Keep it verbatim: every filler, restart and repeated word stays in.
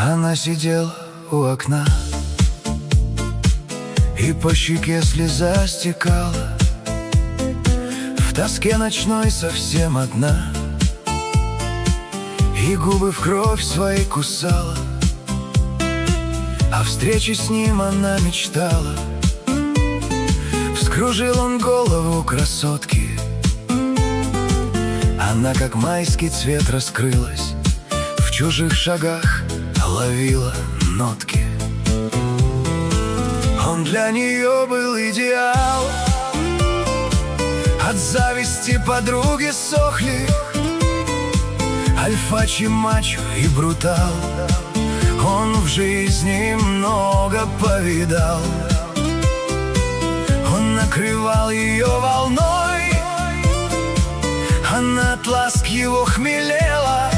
Она сидела у окна, и по щеке слеза стекала. В тоске ночной совсем одна, и губы в кровь свои кусала. О встрече с ним она мечтала. Вскружил он голову красотки, она как майский цвет раскрылась, в чужих шагах ловила нотки. Он для нее был идеал, от зависти подруги сохли. Альфачи, мачо и брутал, он в жизни много повидал. Он накрывал ее волной, она от ласк его хмелела.